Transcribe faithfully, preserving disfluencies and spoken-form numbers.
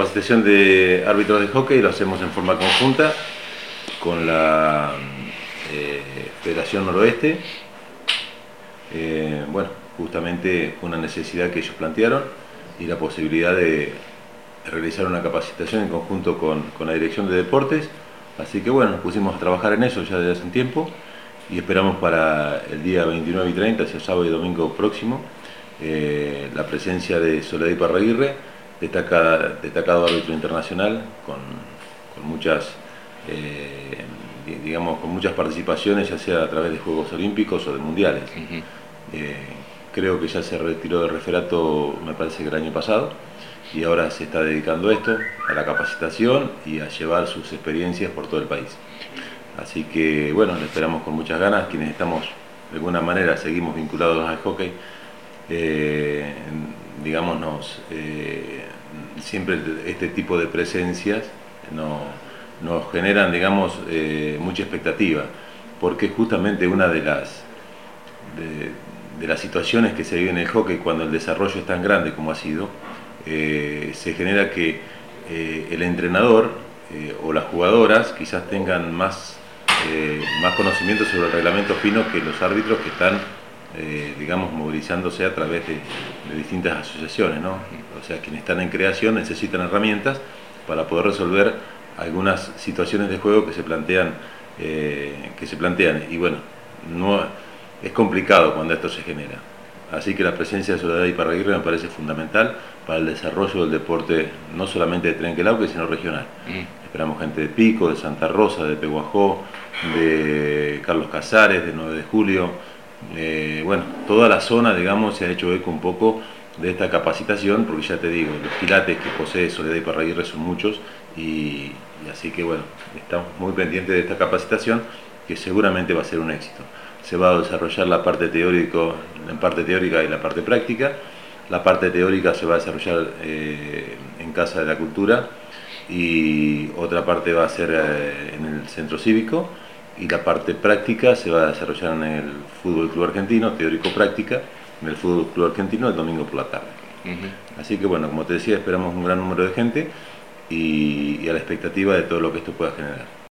capacitación de árbitros de hockey lo hacemos en forma conjunta con la eh, Federación Noroeste. Eh, bueno, justamente fue una necesidad que ellos plantearon y la posibilidad de realizar una capacitación en conjunto con, con la Dirección de Deportes. Así que bueno, nos pusimos a trabajar en eso ya desde hace un tiempo y esperamos para el día veintinueve y treinta, hacia sábado y domingo próximo, eh, la presencia de Soledad Iparraguirre, destacada, destacado árbitro internacional, con, con muchas eh, digamos, con muchas participaciones, ya sea a través de Juegos Olímpicos o de Mundiales. Uh-huh. eh, creo que ya se retiró del referato, me parece que el año pasado, y ahora se está dedicando a esto, a la capacitación y a llevar sus experiencias por todo el país. Así que bueno, le esperamos con muchas ganas, quienes estamos de alguna manera, seguimos vinculados al hockey, eh, digamos, nos, eh, siempre este tipo de presencias no, nos generan, digamos, eh, mucha expectativa, porque justamente una de las, de, de las situaciones que se vive en el hockey cuando el desarrollo es tan grande como ha sido, eh, se genera que eh, el entrenador eh, o las jugadoras quizás tengan más, eh, más conocimiento sobre el reglamento fino que los árbitros que están, eh, digamos, movilizándose a través de, de distintas asociaciones, ¿no? O sea, quienes están en creación necesitan herramientas para poder resolver algunas situaciones de juego que se plantean, eh, que se plantean y bueno, no, es complicado cuando esto se genera. Así que la presencia de Soledad Iparraguirre me parece fundamental para el desarrollo del deporte, no solamente de Trenquelauquen, sino regional. Mm. Esperamos gente de Pico, de Santa Rosa, de Peguajó, de Carlos Casares, de nueve de julio. Eh, bueno, toda la zona, digamos, se ha hecho eco un poco de esta capacitación, porque ya te digo, los quilates que posee Soledad Iparraguirre son muchos, y, y así que bueno, estamos muy pendientes de esta capacitación, que seguramente va a ser un éxito. Se va a desarrollar la parte teórico, la parte teórica y la parte práctica. La parte teórica se va a desarrollar eh, en Casa de la Cultura y otra parte va a ser eh, en el Centro Cívico, y la parte práctica se va a desarrollar en el Fútbol Club Argentino, teórico-práctica, en el Fútbol Club Argentino el domingo por la tarde. Uh-huh. Así que bueno, como te decía, esperamos un gran número de gente y, y a la expectativa de todo lo que esto pueda generar.